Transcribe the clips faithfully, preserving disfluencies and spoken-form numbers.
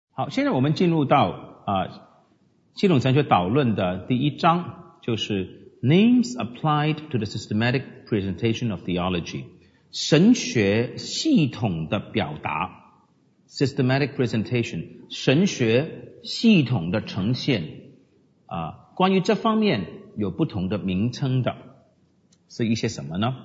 好，现在我们进入到啊、呃、系统神学导论的第一章，就是 Names applied to the systematic presentation of theology， 神学系统的表达 systematic presentation， 神学系统的呈现啊、呃，关于这方面有不同的名称的是一些什么呢？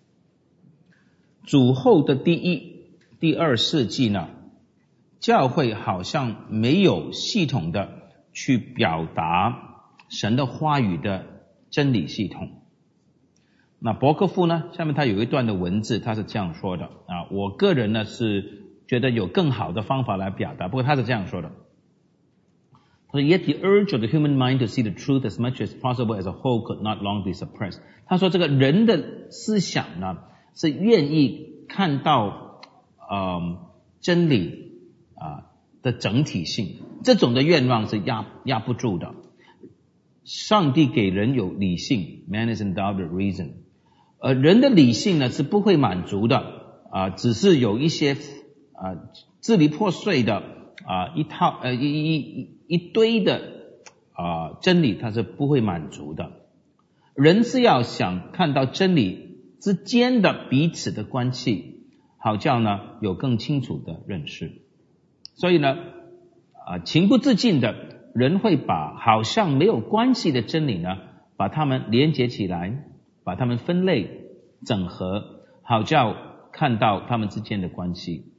主后的第一、第二世纪呢，教会好像没有系统的去表达神的话语的真理系统。那伯克夫呢，下面他有一段的文字，他是这样说的啊，我个人呢是觉得有更好的方法来表达，不过他是这样说的。他说 Yet the urge of the human mind to see the truth as much as possible as a whole could not long be suppressed。他说这个人的思想呢，是愿意看到呃真理啊的整体性，这种的愿望是压压不住的。上帝给人有理性 ，Man is endowed with reason， 呃，人的理性呢是不会满足的啊、呃，只是有一些啊、呃、支离破碎的啊、呃、一套呃一一一一堆的啊、呃、真理，它是不会满足的。人是要想看到真理之间的彼此的关系，好叫呢有更清楚的认识。所以呢，啊、呃，情不自禁的人会把好像没有关系的真理呢，把它们连结起来，把它们分类、整合，好叫看到它们之间的关系。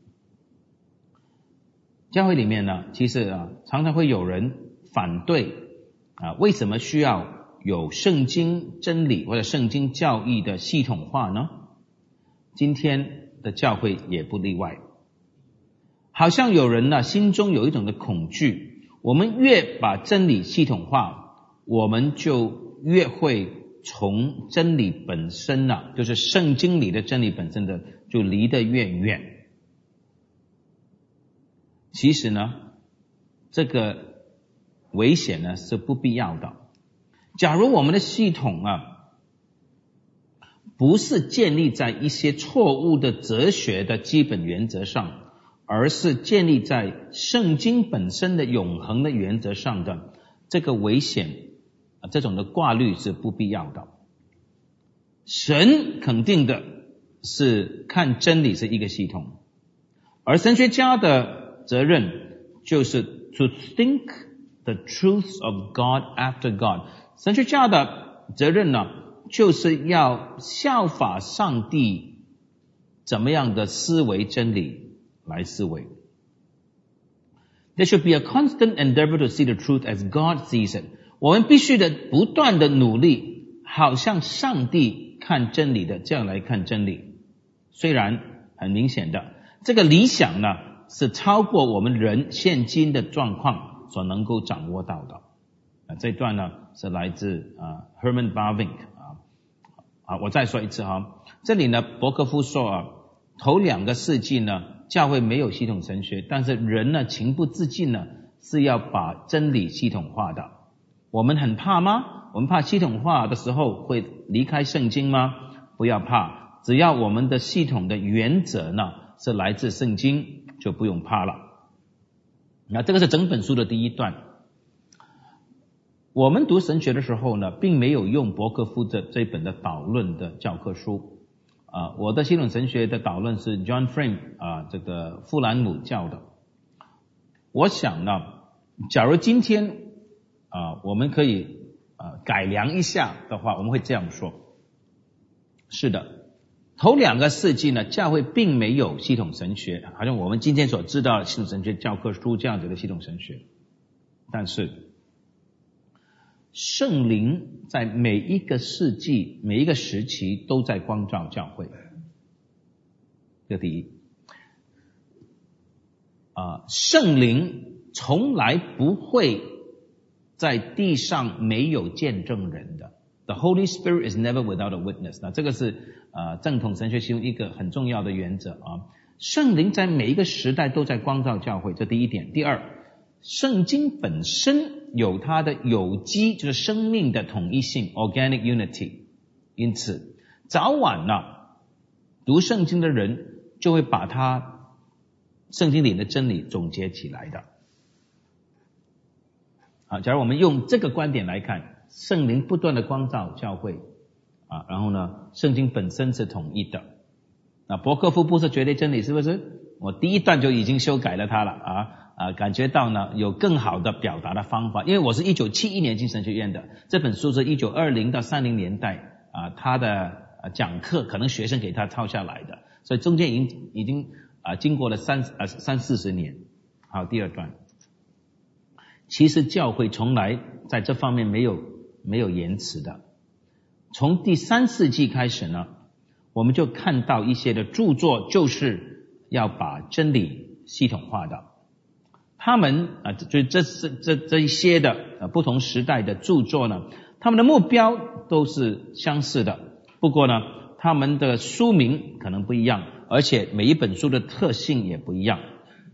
教会里面呢，其实啊，常常会有人反对啊，为什么需要有圣经真理或者圣经教义的系统化呢？今天的教会也不例外。好像有人呢心中有一种的恐惧，我们越把真理系统化，我们就越会从真理本身呢、啊，就是圣经里的真理本身的，就离得越远。其实呢，这个危险呢是不必要的。假如我们的系统啊，不是建立在一些错误的哲学的基本原则上，而是建立在圣经本身的永恒的原则上的，这个危险啊，这种的挂虑是不必要的。神肯定的是看真理是一个系统，而神学家的责任就是 to think the truth of God after God。 神学家的责任呢，就是要效法上帝怎么样的思维真理来思维。 There should be a constant endeavor to see the truth as God sees it。 我们必须的不断的努力，好像上帝看真理的这样来看真理。虽然很明显的，这个理想呢是超过我们人现今的状况所能够掌握到的。啊，这段呢是来自啊 Herman Bavinck 啊。啊，我再说一次哈，这里呢伯克夫说啊，头两个世纪呢，教会没有系统神学，但是人呢情不自禁呢是要把真理系统化的。我们很怕吗？我们怕系统化的时候会离开圣经吗？不要怕，只要我们的系统的原则呢是来自圣经，就不用怕了。那这个是整本书的第一段。我们读神学的时候呢，并没有用伯克夫的这本的导论的教科书。啊，我的系统神学的导论是 John Frame 啊，这个富兰姆教的。我想呢，假如今天啊，我们可以啊改良一下的话，我们会这样说：是的，头两个世纪呢，教会并没有系统神学，好像我们今天所知道的系统神学教科书这样子的系统神学。但是圣灵在每一个世纪、每一个时期都在光照教会，这第一。啊，圣灵从来不会在地上没有见证人的。The Holy Spirit is never without a witness。那这个是呃正统神学其中一个很重要的原则啊。圣灵在每一个时代都在光照教会，这第一点。第二，圣经本身有它的有机，就是生命的统一性 organic unity， 因此早晚呢读圣经的人就会把它圣经里的真理总结起来的。 啊，假如我们用这个观点来看，圣灵不断的光照教会啊，然后呢，圣经本身是统一的。那伯克夫不是绝对真理，是不是？我第一段就已经修改了它了啊啊，感觉到呢有更好的表达的方法，因为我是一九七一年进神学院的，这本书是一九二零到三零年代啊，他的讲课可能学生给他抄下来的，所以中间已经已经啊经过了三啊三四十年。好，第二段，其实教会从来在这方面没有没有延迟的，从第三世纪开始呢，我们就看到一些的著作就是要把真理系统化的，他们啊，就这是这这一些的呃不同时代的著作呢，他们的目标都是相似的，不过呢，他们的书名可能不一样，而且每一本书的特性也不一样。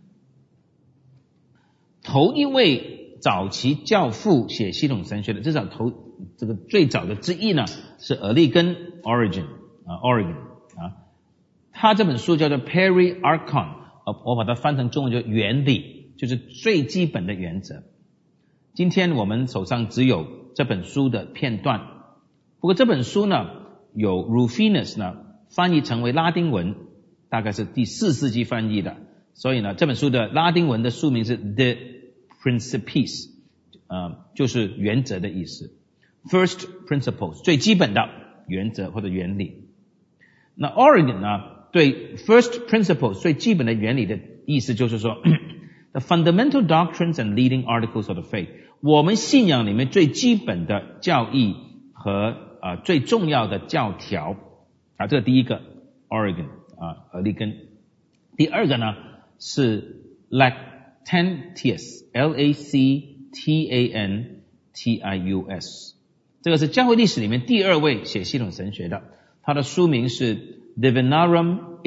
头一位早期教父写系统神学的，至少头这个最早的之一呢，是俄利根 Origin 啊 Oregon 啊，他这本书叫做 Perry Archon， 我把它翻成中文就原理，就是最基本的原则。今天我们手上只有这本书的片段，不过这本书呢，有 Rufinus 呢翻译成为拉丁文，大概是第四世纪翻译的，所以呢，这本书的拉丁文的书名是 The Principes， 呃，就是原则的意思。First Principles， 最基本的原则或者原理。那 Oregon 呢，对 First Principles 最基本的原理的意思就是说The fundamental doctrines and leading articles of the faith， 我们信仰里面最基本的教义和呃最重要的教条啊，这个第一个 Oregon 啊，俄利根。第二个呢是 Lactantius L A C T A N T I U S， 这个是教会历史里面第二位写系统神学的，他的书名是 Divinarum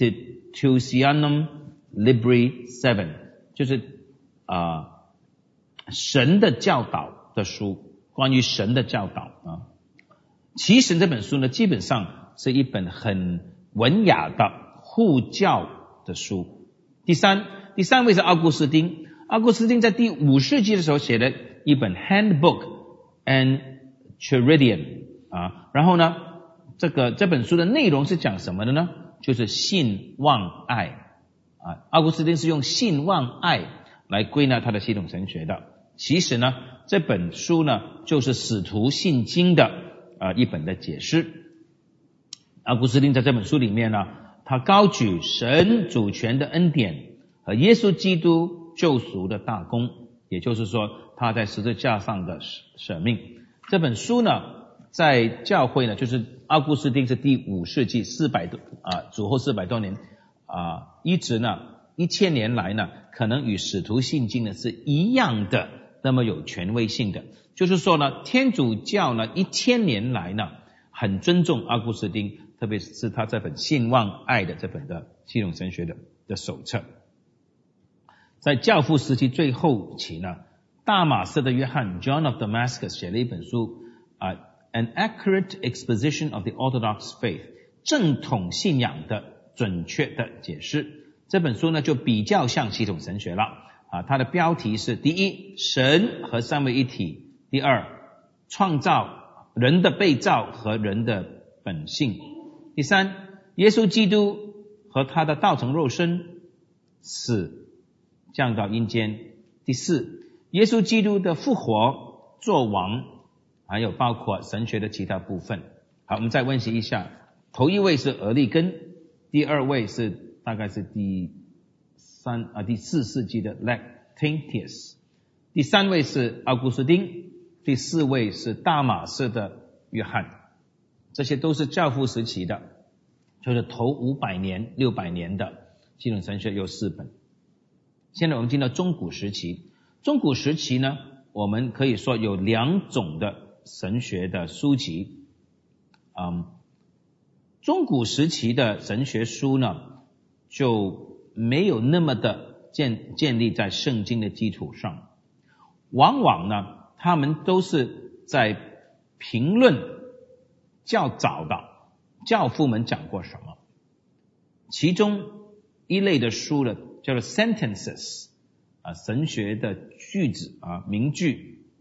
Institutionum Libri Seven， 就是啊、呃、神的教导的书，关于神的教导啊。其实这本书呢，基本上是一本很文雅的护教的书。第三，第三位是奥古斯丁。奥古斯丁在第五世纪的时候写的一本 Handbook and Charidion 啊，然后呢，这个这本书的内容是讲什么的呢？就是信望爱啊。奥古斯丁是用信望爱来归纳他的系统神学的。其实呢，这本书呢就是使徒信经的呃一本的解释。奥古斯丁在这本书里面呢，他高举神主权的恩典和耶稣基督救赎的大功，也就是说他在十字架上的舍命。这本书呢，在教会呢，就是奥古斯丁是第五世纪四百多啊，主后四百多年啊，一直呢一千年来呢，可能与使徒信经呢是一样的，那么有权威性的。就是说呢，天主教呢一千年来呢，很尊重奥古斯丁，特别是他这本信望爱的这本的系统神学的的手册。在教父时期最后期呢，大马士的约翰 John of Damascus 写了一本书啊、uh, An Accurate Exposition of the Orthodox Faith， 正统信仰的准确的解释。这本书呢就比较像系统神学了啊，它的标题是：第一，神和三位一体；第二，创造人的被造和人的本性；第三，耶稣基督和他的道成肉身，死降到阴间；第四，耶稣基督的复活作王，还有包括神学的其他部分。好，我们再温习一下，头一位是俄利根，第二位是大概是第三啊第四世纪的 Lactantius， 第三位是奥古斯丁，第四位是大马士的约翰。这些都是教父时期的，就是头五百年六百年的系统神学有四本。现在我们进到中古时期，中古时期呢，我们可以说有两种的神学的书籍。嗯，中古时期的神学书呢，就没有那么的建建立在圣经的基础上，往往呢，他们都是在评论较早的教父们讲过什么。其中一类的书呢，叫做 sentences 啊，神学的句子啊，名句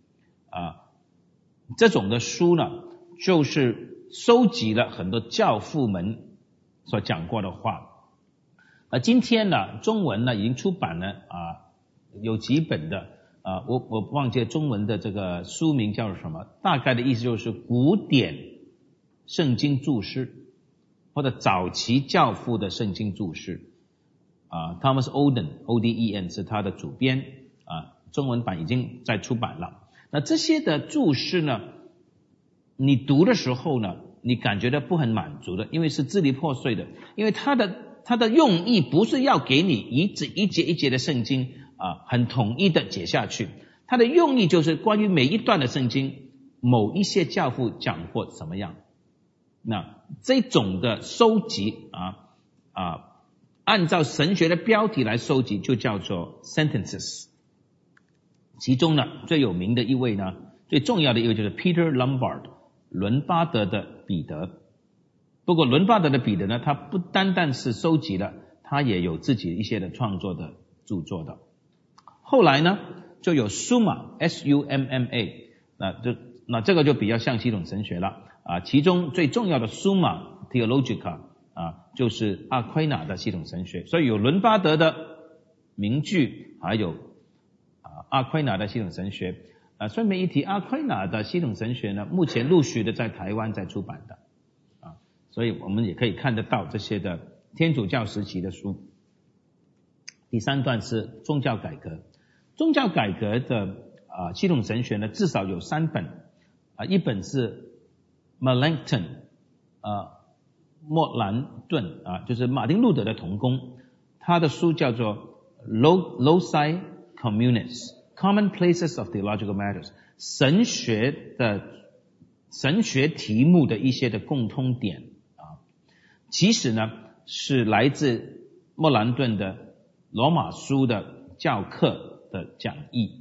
啊，这种的书呢，就是收集了很多教父们所讲过的话。而今天呢，中文呢已经出版了啊，有几本的啊，我我忘记中文的这个书名叫做什么，大概的意思就是古典圣经注释，或者早期教父的圣经注释啊 ，Thomas Oden O D E N 是他的主编啊，中文版已经在出版了。那这些的注释呢，你读的时候呢，你感觉到不很满足的，因为是支离破碎的，因为它的它的用意不是要给你一节一节一节的圣经啊，很统一的解下去，它的用意就是关于每一段的圣经，某一些教父讲过怎么样。那这种的收集啊啊，按照神学的标题来收集，就叫做 sentences。其中呢，最有名的一位呢，最重要的一位就是 Peter Lombard， 伦巴德的彼得。不过伦巴德的彼得呢，他不单单是收集了，他也有自己一些的创作的著作的。后来呢，就有 Summa S U M M A， 那就那这个就比较像系统神学了啊。其中最重要的 Summa Theologica 啊，就是阿奎那的系统神学。所以有伦巴德的名句，还有啊阿奎那的系统神学。啊，顺便一提，阿奎那的系统神学呢，目前陆续的在台湾在出版的。所以我们也可以看得到这些的天主教时期的书。第三段是宗教改革，宗教改革的啊系统神学呢，至少有三本啊，一本是 Melanchthon 啊莫兰顿啊，就是马丁路德的同工，他的书叫做 Loci Communis Commonplaces of Theological Matters， 神学的神学题目的一些的共通点。其实呢，是来自莫兰顿的罗马书的教课的讲义。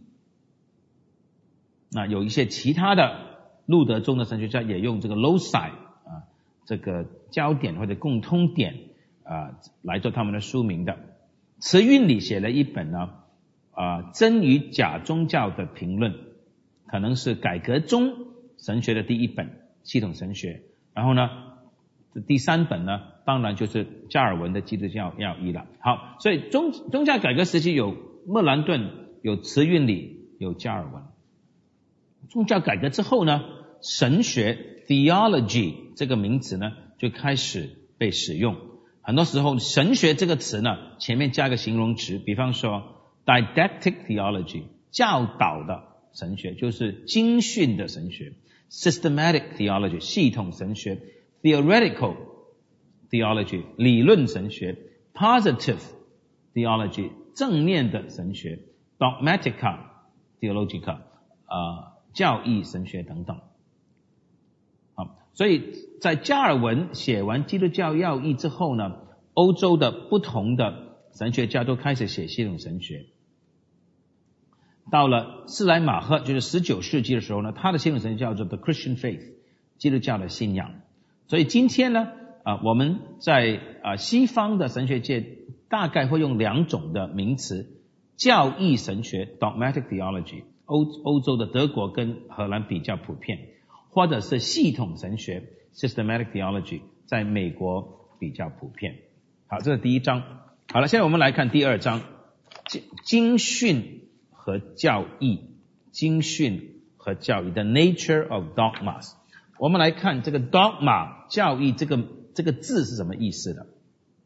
那有一些其他的路德宗的神学家也用这个 loci 啊这个焦点或者共通点啊来做他们的书名的。慈运理写了一本呢啊真与假宗教的评论，可能是改革中神学的第一本系统神学。然后呢，第三本呢，当然就是加尔文的基督教要义了。好，所以宗宗教改革时期有莫兰顿，有慈运理，有加尔文。宗教改革之后呢，神学 theology 这个名词呢就开始被使用。很多时候神学这个词呢前面加个形容词，比方说 didactic theology 教导的神学，就是经训的神学， systematic theology 系统神学， theoretical theology 理论神学， positive theology 正面的神学， dogmatica theologica 呃教义神学等等。好，所以在加尔文写完基督教要义之后呢，欧洲的不同的神学家都开始写系统神学。到了斯莱马赫，就是十九世纪的时候呢，他的系统神学叫做 The Christian Faith 基督教的信仰。所以今天呢啊，我们在啊西方的神学界大概会用两种的名词，教义神学 dogmatic theology， 欧欧洲的德国跟荷兰比较普遍，或者是系统神学 systematic theology 在美国比较普遍。好，这是第一章。好了，现在我们来看第二章，经训和教义，经训和教义 the nature of dogmas。我们来看这个 dogma 教义这个这个字是什么意思的。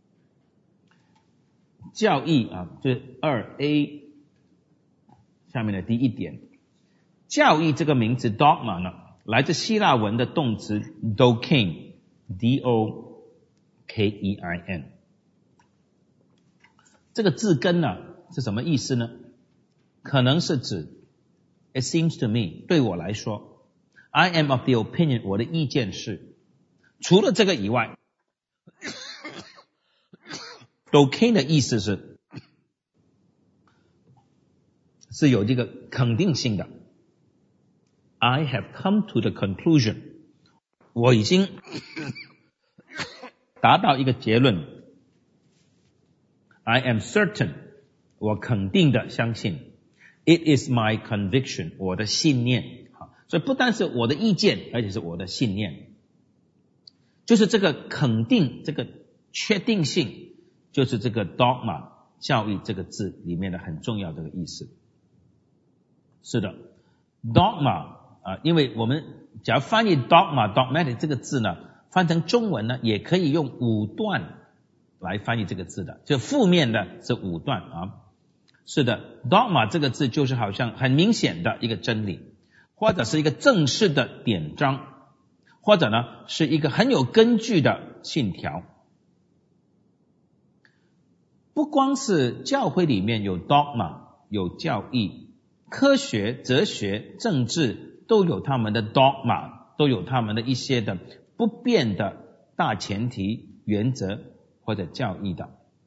教义啊，就是二 A 下面的第一点，教义这个名字 dogma 呢，来自希腊文的动词 dokein D O K E I N。 这个字根呢是什么意思呢？可能是指 it seems to me 对我来说 I am of the opinion 我的意见是，除了这个以外dokein 的意思是是有这个肯定性的。 I have come to the conclusion 我已经达到一个结论。 I am certain 我肯定的相信。 It is my conviction 我的信念。好， 所以不单是我的意见，而且是我的信念。就是这个肯定，这个确定性，就是这个 dogma 教义这个字里面的很重要的意思。是的 dogma 啊，因为我们假如翻译 dogma dogmatic 这个字呢，翻成中文呢，也可以用武断来翻译这个字的，就负面的是武断啊。是的 dogma 这个字就是好像很明显的一个真理，或者是一个正式的典章，或者呢是一个很有根据的信条。不光是教会里面有 dogma 有教义，科学、哲学、政治都有他们的 dogma， 都有他们的一些的不变的大前提、原则或者教义的。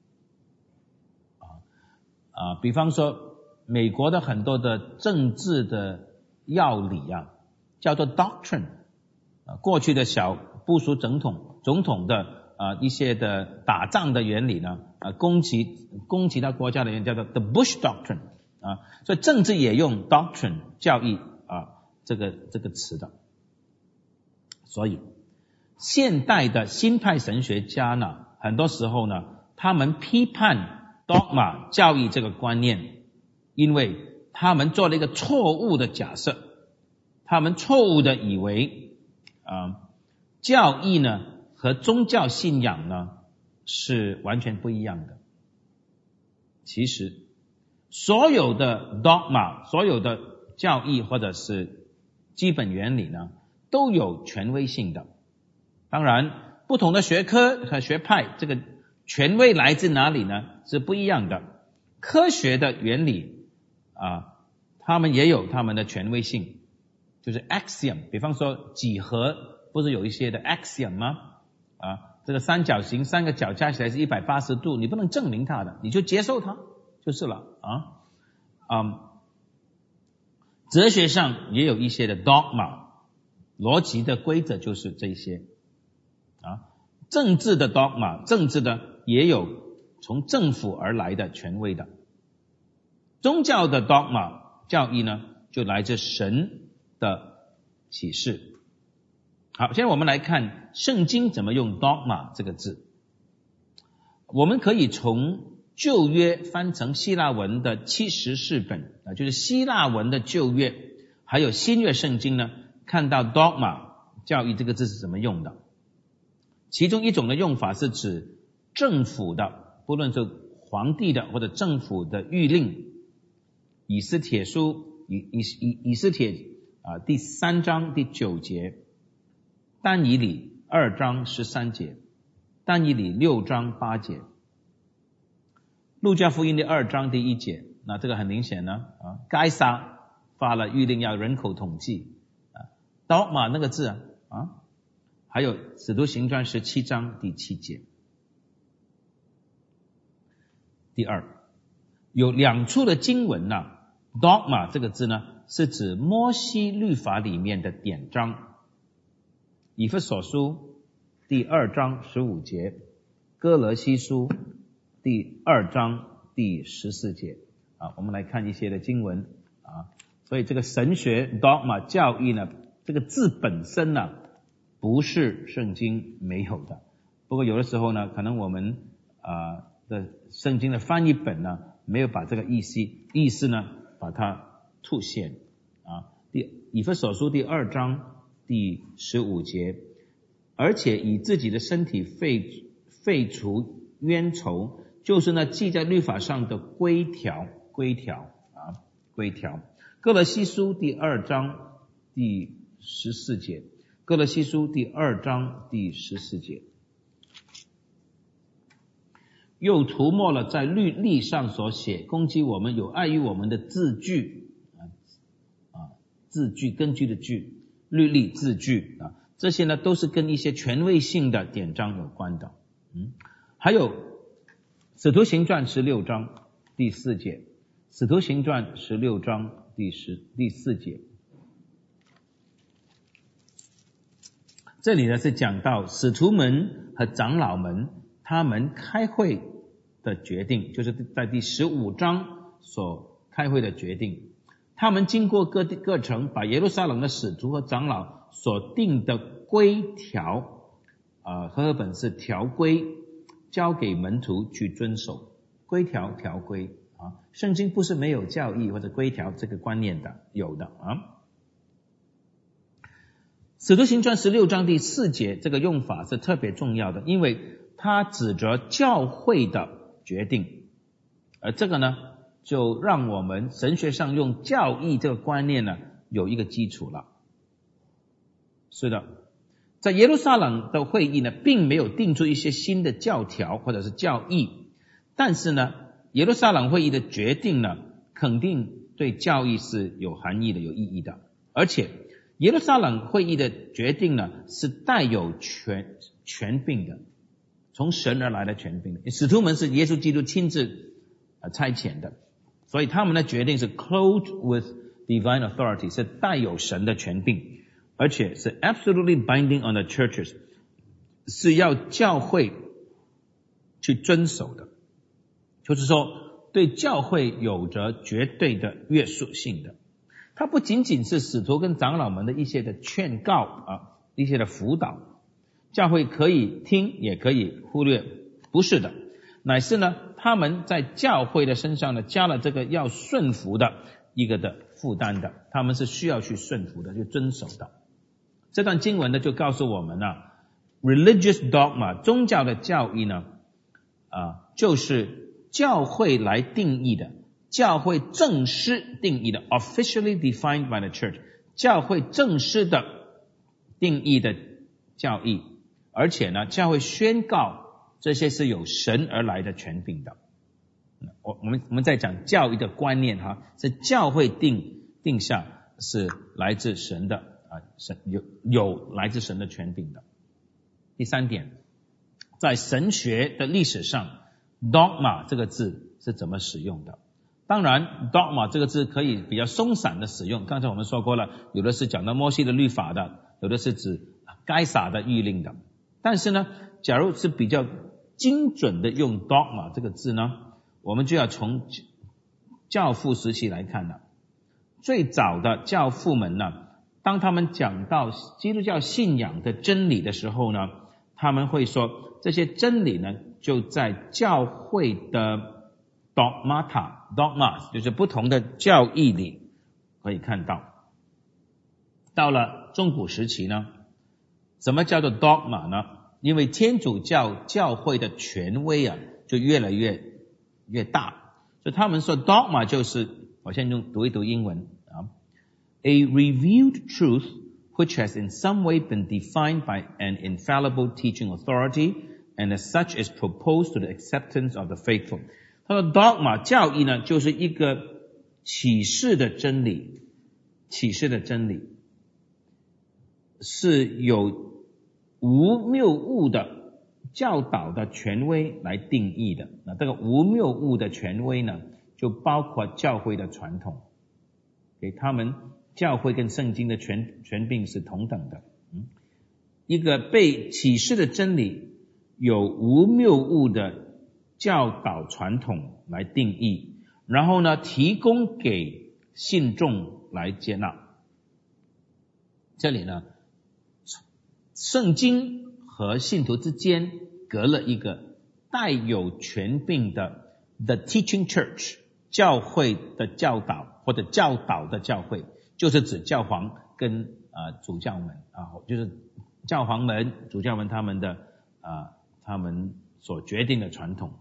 啊啊，比方说美国的很多的政治的要理啊，叫做 doctrine。啊，过去的小布殊总统总统的啊一些的打仗的原理呢，啊攻击攻击到国家的原理叫做 the Bush Doctrine 啊，所以政治也用 doctrine 教义啊这个这个词的。所以现代的新派神学家呢，很多时候呢，他们批判 dogma 教义这个观念，因为他们做了一个错误的假设，他们错误的以为啊，教义呢和宗教信仰呢是完全不一样的。其实所有的 dogma 所有的教义或者是基本原理呢都有权威性的。当然不同的学科和学派这个权威来自哪里呢是不一样的。科学的原理啊，他们也有他们的权威性，就是 axiom， 比方说几何不是有一些的 axiom 吗？啊，这个三角形三个角加起来是一百八十度，你不能证明它的，你就接受它就是了啊。嗯，哲学上也有一些的 dogma， 逻辑的规则就是这些啊。政治的 dogma， 政治的也有从政府而来的权威的。宗教的 dogma 教义呢，就来自神的启示。好，现在我们来看圣经怎么用 dogma 这个字。我们可以从旧约翻成希腊文的七十四本啊，就是希腊文的旧约，还有新约圣经呢，看到 dogma 教义这个字是怎么用的。其中一种的用法是指政府的，不论是皇帝的或者政府的谕令。以斯帖书以以以以斯帖啊第三章第九节，但以理二章十三节，但以理六章八节，路加福音的二章第一节。那这个很明显呢啊，该撒发了谕令要人口统计啊 ，dogma 那个字啊啊，还有使徒行传十七章第七节。第二，有两处的经文呢、啊、，dogma 这个字呢是指摩西律法里面的典章。以弗所书第二章十五节，哥罗西书第二章第十四节啊，我们来看一些的经文啊。所以这个神学 dogma 教义呢，这个字本身呢不是圣经没有的，不过有的时候呢，可能我们啊的圣经的翻译本呢没有把这个意思意思呢把它凸显啊。第以弗所书第二章第十五节，而且以自己的身体废废除冤仇，就是那记在律法上的规条规条啊规条。哥罗西书第二章第十四节，哥罗西书第二章第十四节，又涂抹了在律例上所写攻击我们有碍于我们的字句啊啊字句根据的句律例字句啊，这些呢都是跟一些权威性的典章有关的。嗯，还有使徒行传十六章第四节，使徒行传十六章第十第四节，这里呢是讲到使徒们和长老们他们开会的决定，就是在第十五章所开会的决定。 他们经过各地各城，把耶路撒冷的使徒和长老所定的规条，啊、呃，和合本是条规，交给门徒去遵守。规条条规啊，圣经不是没有教义或者规条这个观念的，有的啊。使徒行传十六章第四节这个用法是特别重要的，因为它指着教会的决定，而这个呢就让我们神学上用教义这个观念呢有一个基础了。是的，在耶路撒冷的会议呢并没有定出一些新的教条或者是教义，但是呢耶路撒冷会议的决定呢肯定对教义是有含义的，有意义的，而且耶路撒冷会议的决定呢是带有权权柄的，从神而来的权柄的。使徒们是耶稣基督亲自呃差遣的，所以他们的决定是 clothed with divine authority， 是带有神的权柄，而且是 absolutely binding on the churches， 是要教会去遵守的，就是说对教会有着绝对的约束性的。它不仅仅是使徒跟长老们的一些的劝告啊，一些的辅导，教会可以听也可以忽略，不是的，乃是呢他们在教会的身上呢加了这个要顺服的一个的负担的，他们是需要去顺服的，去遵守的。这段经文呢就告诉我们呢 religious dogma 宗教的教义呢啊就是教会来定义的，教会正式定义的 officially defined by the church， 教会正式的定义的教义，而且呢教会宣告这些是有神而来的权柄的。我我们我们在讲教义的观念哈，是教会定定下是来自神的啊，神有有来自神的权柄的。第三点，在神学的历史上 dogma 这个字是怎么使用的？当然 dogma 这个字可以比较松散的使用，刚才我们说过了，有的是讲到摩西的律法的，有的是指该撒的谕令的。但是呢假如是比较精准的用 dogma 这个字呢，我们就要从教父时期来看了。最早的教父们呢，当他们讲到基督教信仰的真理的时候呢，他们会说这些真理呢就在教会的 dogmata dogmas 就是不同的教义里可以看到。到了中古时期呢，什么叫做 dogma 呢？因为天主教教会的权威啊就越来越越大，所以他们说 dogma 就是我先用读一读英文啊 A revealed truth which has in some way been defined by an infallible teaching authority and as such is proposed to the acceptance of the faithful。 他说 dogma 教义呢就是一个启示的真理，启示的真理是有无谬误的教导的权威来定义的。那这个无谬误的权威呢就包括教会的传统，给他们教会跟圣经的权权柄是同等的。嗯，一个被启示的真理有无谬误的教导传统来定义，然后呢提供给信众来接纳。这里呢圣经和信徒之间隔了一个带有权柄的 the teaching church， 教会的教导或者教导的教会，就是指教皇跟呃主教们啊，就是教皇们主教们他们的啊他们所决定的传统。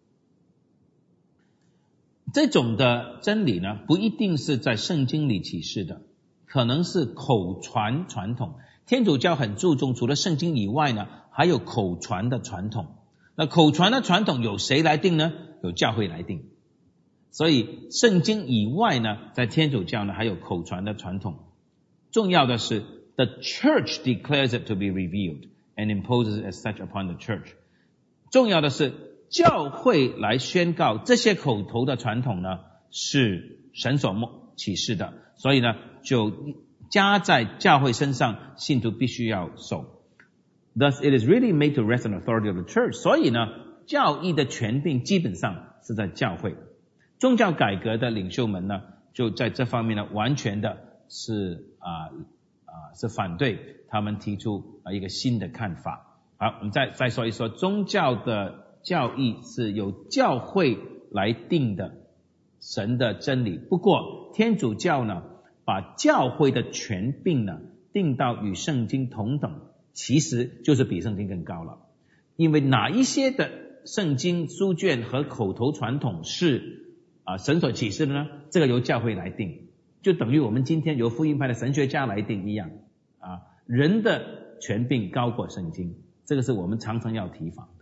这种的真理呢不一定是在圣经里启示的，可能是口传传统。天主教很注重除了圣经以外呢还有口传的传统。那口传的传统有谁来定呢？有教会来定。所以圣经以外呢在天主教呢还有口传的传统。重要的是 the church declares it to be revealed and imposes it as such upon the church。 重要的是教会来宣告这些口头的传统呢是神所启示的，所以呢就加在教会身上，信徒必须要守。 Thus it is really made to rest on the authority of the church。 所以呢教义的权柄基本上是在教会。宗教改革的领袖们呢就在这方面呢，完全的是啊啊是反对他们提出啊一个新的看法。好，我们再再说一说，宗教的教义是由教会来定的神的真理。不过天主教呢，把教会的权柄呢定到与圣经同等，其实就是比圣经更高了。因为哪一些的圣经书卷和口头传统是啊神所启示的呢？这个由教会来定，就等于我们今天由福音派的神学家来定一样啊。人的权柄高过圣经，这个是我们常常要提防的。